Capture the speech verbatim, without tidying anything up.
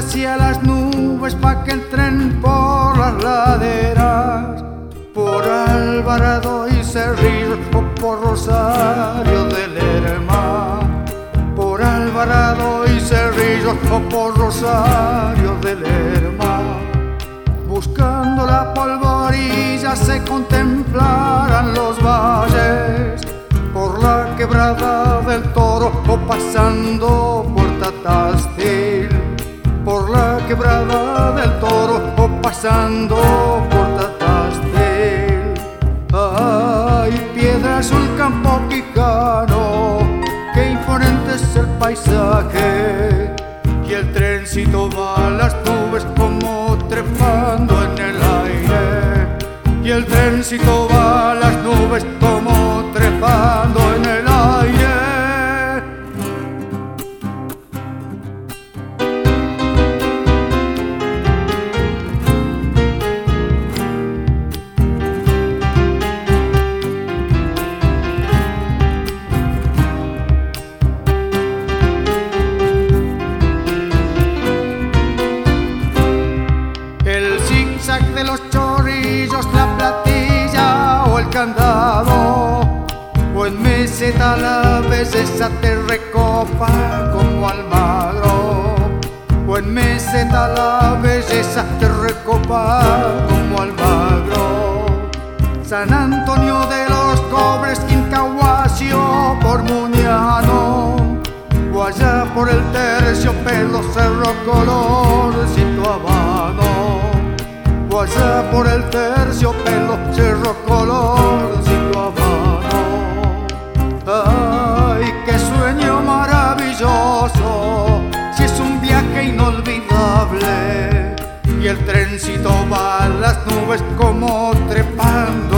hacia las nubes pa' que el tren por las laderas, por Alvarado y Cerrillo o por Rosario de Lerma, por Alvarado y Cerrillo o por Rosario de Lerma. Buscando la polvorilla se contemplaran los valles, por la Quebrada del Toro o pasando por Tatastil, por la Quebrada del Toro o pasando por Tatastil. Ay, Piedra Azul, Campo Quijano, qué imponente es el paisaje, y el trencito va a las nubes como trepando en el aire, y el trencito va a las nubes como trepando en el aire. De los chorrillos, la platilla o el candado, o en meseta la belleza te recopa como Almagro, o en meseta la belleza te recopa como Almagro. San Antonio de los Cobres, Quincahuacio por Muñano, o allá por el Terciopelo, Cerro Colorcito Habano, o allá por el Terciopelo, Cerro Colorcito Habano. Ay, qué sueño maravilloso, si es un viaje inolvidable, y el trencito va a las nubes como trepando